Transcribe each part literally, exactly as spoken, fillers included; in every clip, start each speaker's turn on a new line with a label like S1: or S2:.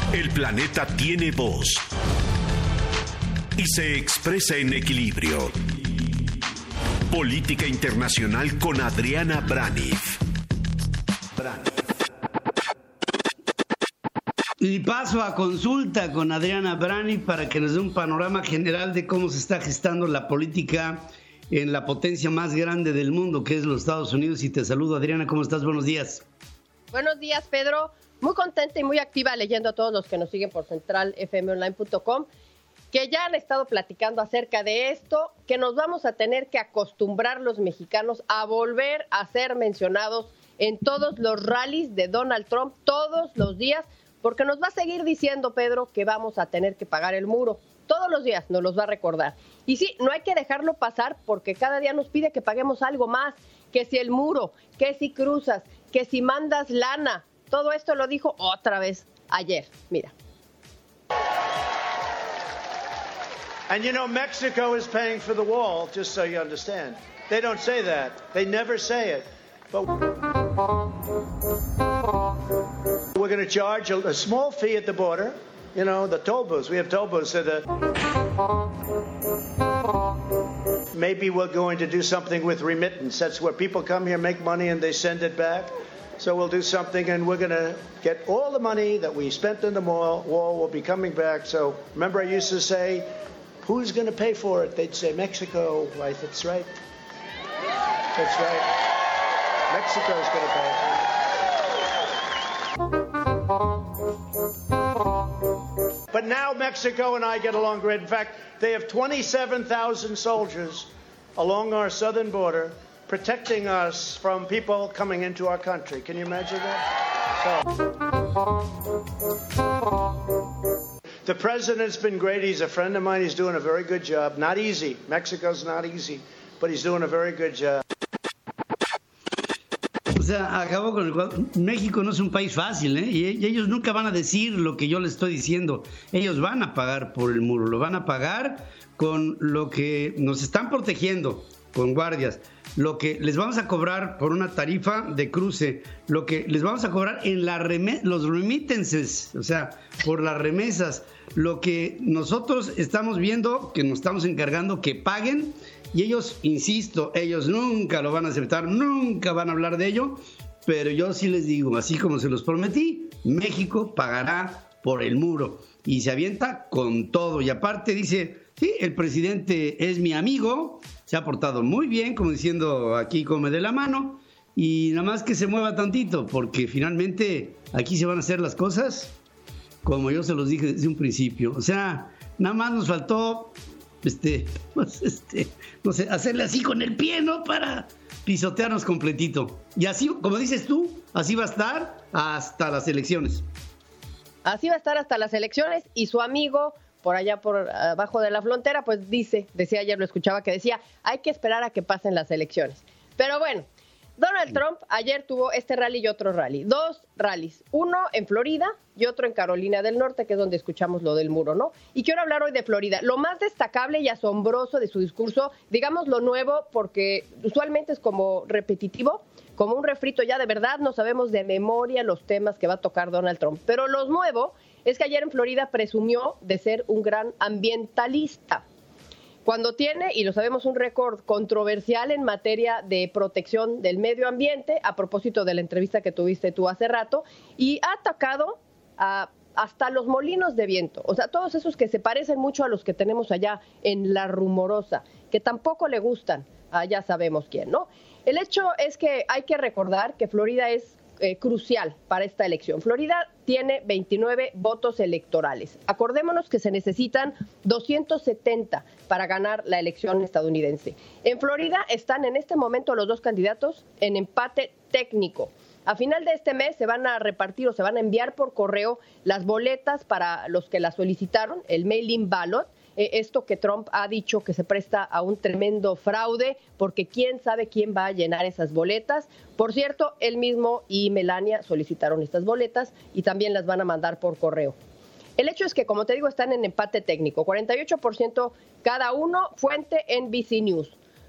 S1: El planeta tiene voz y se expresa en equilibrio. Política Internacional con Adriana Braniff.
S2: Y paso a consulta con Adriana Braniff para que nos dé un panorama general de cómo se está gestando la política en la potencia más grande del mundo, que es los Estados Unidos. Y te saludo, Adriana, ¿cómo estás? Buenos días.
S3: Buenos días, Pedro. Muy contenta y muy activa leyendo a todos los que nos siguen por central f m online punto com, que ya han estado platicando acerca de esto, que nos vamos a tener que acostumbrar los mexicanos a volver a ser mencionados en todos los rallies de Donald Trump, todos los días, porque nos va a seguir diciendo, Pedro, que vamos a tener que pagar el muro. Todos los días nos los va a recordar. Y sí, no hay que dejarlo pasar porque cada día nos pide que paguemos algo más, que si el muro, que si cruzas, que si mandas lana. Todo esto lo dijo otra vez ayer. Mira.
S4: And you know, Mexico is paying for the wall, just so you understand. They don't say that. They never say it. But we're going to charge a, a small fee at the border. You know, the toll booths. We have toll booths. So the... Maybe we're going to do something with remittance. That's where people come here, make money, and they send it back. So we'll do something, and we're going to get all the money that we spent in the mall, wall will be coming back. So remember I used to say, who's going to pay for it? They'd say, Mexico. Right, that's right. That's right. Mexico's going to pay for it. But now Mexico and I get along great. In fact, they have twenty-seven thousand soldiers along our southern border protecting us from people coming into our country. Can you imagine that? So, the president's been great. He's a friend of mine. He's doing a very good job. Not easy. Mexico's not easy, but he's doing a very good job.
S2: O sea, acabó con el cuadro. México no es un país fácil, ¿eh? Y ellos nunca van a decir lo que yo les estoy diciendo. Ellos van a pagar por el muro. Lo van a pagar con lo que nos están protegiendo, con guardias, lo que les vamos a cobrar por una tarifa de cruce, lo que les vamos a cobrar en la rem- los remittances, o sea, por las remesas, lo que nosotros estamos viendo, que nos estamos encargando que paguen, y ellos, insisto, ellos nunca lo van a aceptar, nunca van a hablar de ello, pero yo sí les digo, así como se los prometí, México pagará por el muro, y se avienta con todo, y aparte dice, sí, el presidente es mi amigo, se ha portado muy bien, como diciendo, aquí come de la mano, y nada más que se mueva tantito, porque finalmente aquí se van a hacer las cosas como yo se los dije desde un principio. O sea, nada más nos faltó, este, pues este, no sé, hacerle así con el pie, ¿no? Para pisotearnos completito. Y así, como dices tú, así va a estar hasta las elecciones.
S3: Así va a estar hasta las elecciones, y su amigo por allá por abajo de la frontera, pues dice, decía ayer, lo escuchaba, que decía, hay que esperar a que pasen las elecciones. Pero bueno, Donald Trump ayer tuvo este rally y otro rally, dos rallies, uno en Florida y otro en Carolina del Norte, que es donde escuchamos lo del muro, ¿no? Y quiero hablar hoy de Florida. Lo más destacable y asombroso de su discurso, digamos lo nuevo, porque usualmente es como repetitivo, como un refrito, ya de verdad no sabemos de memoria los temas que va a tocar Donald Trump. Pero lo nuevo es que ayer en Florida presumió de ser un gran ambientalista, cuando tiene, y lo sabemos, un récord controversial en materia de protección del medio ambiente, a propósito de la entrevista que tuviste tú hace rato, y ha atacado a, hasta los molinos de viento, o sea, todos esos que se parecen mucho a los que tenemos allá en La Rumorosa, que tampoco le gustan a ya sabemos quién, ¿no? El hecho es que hay que recordar que Florida es Eh, crucial para esta elección. Florida tiene veintinueve votos electorales. Acordémonos que se necesitan doscientos setenta para ganar la elección estadounidense. En Florida están en este momento los dos candidatos en empate técnico. A final de este mes se van a repartir o se van a enviar por correo las boletas para los que las solicitaron, el mail-in ballot. Esto que Trump ha dicho que se presta a un tremendo fraude, porque quién sabe quién va a llenar esas boletas. Por cierto, él mismo y Melania solicitaron estas boletas y también las van a mandar por correo. El hecho es que, como te digo, están en empate técnico, cuarenta y ocho por ciento cada uno, fuente N B C News.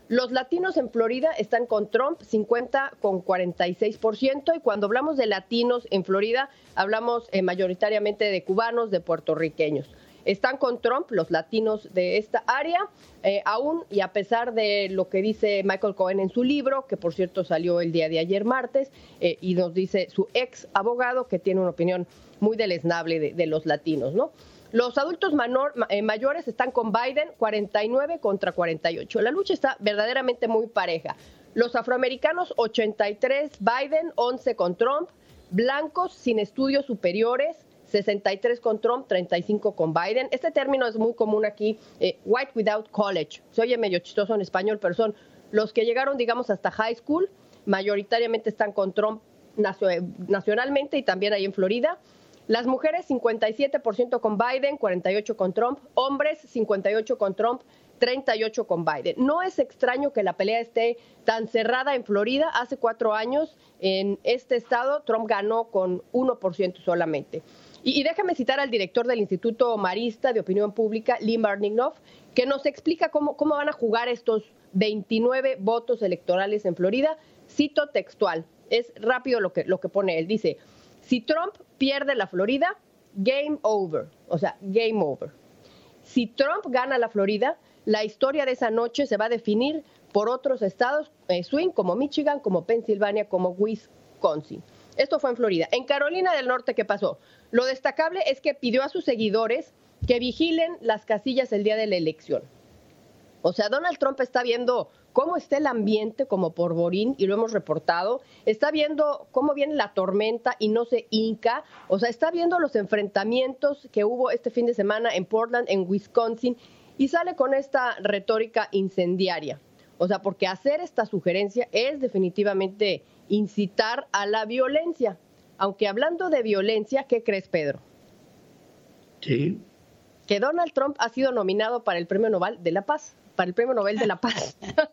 S3: Los latinos en Florida están con Trump, cincuenta con cuarenta y seis por ciento, y cuando hablamos de latinos en Florida, hablamos eh, mayoritariamente de cubanos, de puertorriqueños. Están con Trump los latinos de esta área, eh, aún y a pesar de lo que dice Michael Cohen en su libro, que por cierto salió el día de ayer martes, eh, y nos dice su ex abogado que tiene una opinión muy deleznable de, de los latinos, ¿no? Los adultos manor, eh, mayores están con Biden, cuarenta y nueve contra cuarenta y ocho. La lucha está verdaderamente muy pareja. Los afroamericanos, ochenta y tres Biden, once con Trump. Blancos sin estudios superiores, sesenta y tres con Trump, treinta y cinco con Biden. Este término es muy común aquí, eh, white without college. Se oye medio chistoso en español, pero son los que llegaron, digamos, hasta high school. Mayoritariamente están con Trump nacionalmente y también ahí en Florida. Las mujeres, cincuenta y siete por ciento con Biden, cuarenta y ocho por ciento con Trump. Hombres, cincuenta y ocho por ciento con Trump, treinta y ocho por ciento con Biden. No es extraño que la pelea esté tan cerrada en Florida. Hace cuatro años en este estado Trump ganó con uno por ciento solamente. Y, y déjame citar al director del Instituto Marista de Opinión Pública, Lee Marnignoff, que nos explica cómo, cómo van a jugar estos veintinueve votos electorales en Florida. Cito textual, es rápido lo que, lo que pone él. Dice: si Trump pierde la Florida, game over, o sea, game over. Si Trump gana la Florida, la historia de esa noche se va a definir por otros estados eh, swing, como Michigan, como Pensilvania, como Wisconsin. Esto fue en Florida. En Carolina del Norte, ¿qué pasó? Lo destacable es que pidió a sus seguidores que vigilen las casillas el día de la elección. O sea, Donald Trump está viendo cómo está el ambiente como polvorín, y lo hemos reportado. Está viendo cómo viene la tormenta y no se hinca. O sea, está viendo los enfrentamientos que hubo este fin de semana en Portland, en Wisconsin, y sale con esta retórica incendiaria. O sea, porque hacer esta sugerencia es definitivamente incitar a la violencia. Aunque hablando de violencia, ¿qué crees, Pedro?
S2: Sí.
S3: Que Donald Trump ha sido nominado para el Premio Nobel de la Paz. Para el Premio Nobel de la Paz.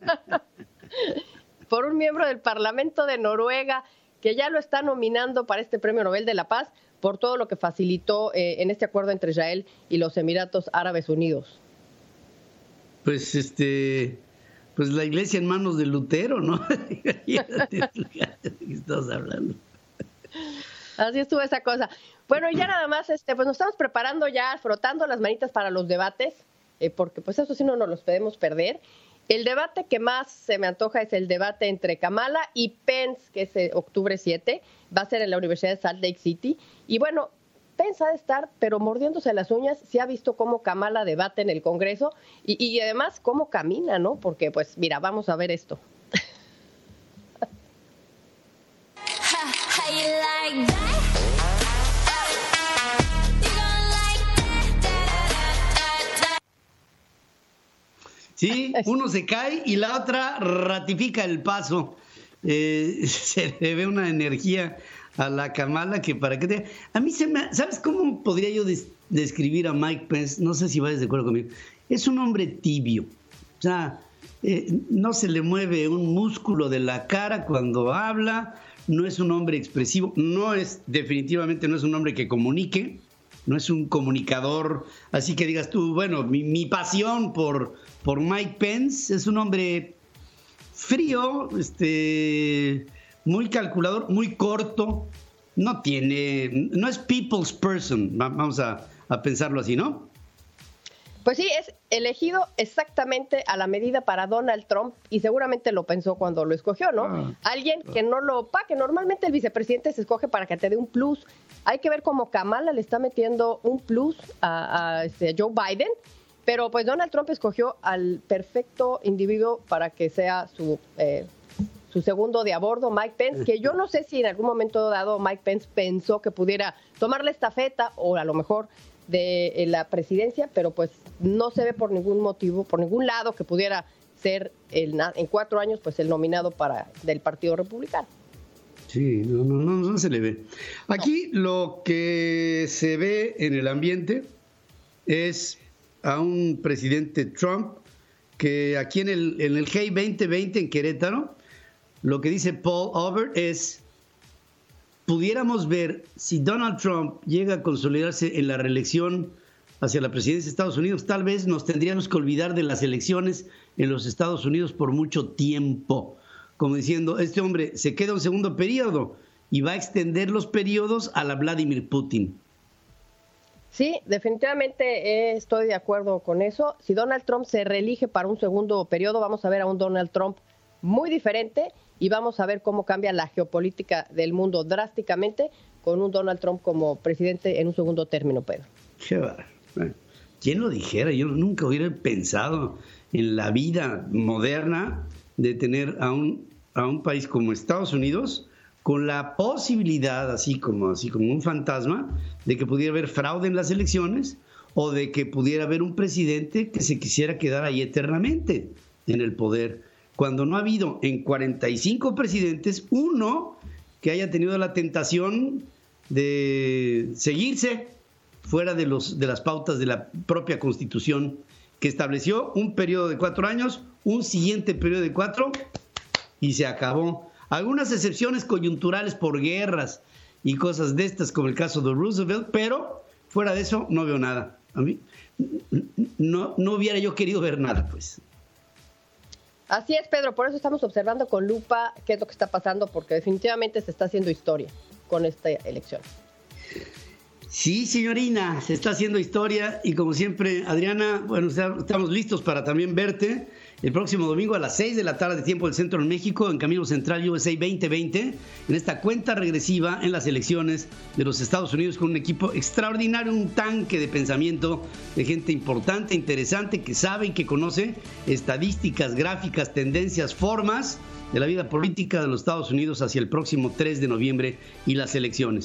S3: Por un miembro del Parlamento de Noruega, que ya lo está nominando para este Premio Nobel de la Paz por todo lo que facilitó eh, en este acuerdo entre Israel y los Emiratos Árabes Unidos.
S2: Pues este, pues la iglesia en manos de Lutero, ¿no? Estamos hablando.
S3: Así estuvo esa cosa. Bueno, y ya nada más, este, pues nos estamos preparando ya, frotando las manitas para los debates, eh, porque pues eso sí no nos los podemos perder. El debate que más se me antoja es el debate entre Kamala y Pence, que es eh, octubre siete, va a ser en la Universidad de Salt Lake City. Y bueno, Pence ha de estar, pero mordiéndose las uñas. Se ha visto cómo Kamala debate en el Congreso y, y además cómo camina, ¿no? Porque pues mira, vamos a ver esto.
S2: Sí, uno se cae y la otra ratifica el paso. Eh, se le ve una energía a la Kamala que para qué te... A mí se me... ¿Sabes cómo podría yo des- describir a Mike Pence? No sé si vayas de acuerdo conmigo. Es un hombre tibio. O sea, eh, no se le mueve un músculo de la cara cuando habla. No es un hombre expresivo. No es, definitivamente no es un hombre que comunique. No es un comunicador, así que digas tú, bueno, mi, mi pasión por, por Mike Pence. Es un hombre frío, este, muy calculador, muy corto, no tiene, no es people's person, vamos a, a pensarlo así, ¿no?
S3: Pues sí, es elegido exactamente a la medida para Donald Trump y seguramente lo pensó cuando lo escogió, ¿no? Ah, Alguien que no lo opaque. Normalmente el vicepresidente se escoge para que te dé un plus. Hay que ver cómo Kamala le está metiendo un plus a, a, este, a Joe Biden, pero pues Donald Trump escogió al perfecto individuo para que sea su, eh, su segundo de a bordo, Mike Pence, que yo no sé si en algún momento dado Mike Pence pensó que pudiera tomar la estafeta o a lo mejor de la presidencia, pero pues no se ve por ningún motivo, por ningún lado que pudiera ser el, en cuatro años pues el nominado para del Partido Republicano.
S2: Sí, no, no, no, no se le ve. Aquí no. Lo que se ve en el ambiente es a un presidente Trump que aquí en el, en el G veinte veinte en Querétaro, lo que dice Paul Overt es: pudiéramos ver si Donald Trump llega a consolidarse en la reelección hacia la presidencia de Estados Unidos, tal vez nos tendríamos que olvidar de las elecciones en los Estados Unidos por mucho tiempo. Como diciendo, este hombre se queda un segundo periodo y va a extender los periodos a la Vladimir Putin.
S3: Sí, definitivamente estoy de acuerdo con eso. Si Donald Trump se reelige para un segundo periodo, vamos a ver a un Donald Trump muy diferente y vamos a ver cómo cambia la geopolítica del mundo drásticamente con un Donald Trump como presidente en un segundo término, Pedro.
S2: Qué barbaridad. ¿Quién lo dijera? Yo nunca hubiera pensado en la vida moderna de tener a un, a un país como Estados Unidos con la posibilidad, así como, así como un fantasma, de que pudiera haber fraude en las elecciones o de que pudiera haber un presidente que se quisiera quedar ahí eternamente en el poder, cuando no ha habido en cuarenta y cinco presidentes uno que haya tenido la tentación de seguirse fuera de, los, de las pautas de la propia Constitución, que estableció un periodo de cuatro años, un siguiente periodo de cuatro, y se acabó. Algunas excepciones coyunturales por guerras y cosas de estas, como el caso de Roosevelt, pero fuera de eso no veo nada. A mí no, no hubiera yo querido ver nada, pues.
S3: Así es, Pedro, por eso estamos observando con lupa qué es lo que está pasando, porque definitivamente se está haciendo historia con esta elección.
S2: Sí, señorina, se está haciendo historia y como siempre, Adriana, bueno, estamos listos para también verte el próximo domingo a las seis de la tarde, tiempo del centro en México, en Camino Central U S A veinte veinte, en esta cuenta regresiva en las elecciones de los Estados Unidos con un equipo extraordinario, un tanque de pensamiento de gente importante, interesante, que sabe y que conoce estadísticas, gráficas, tendencias, formas de la vida política de los Estados Unidos hacia el próximo tres de noviembre y las elecciones.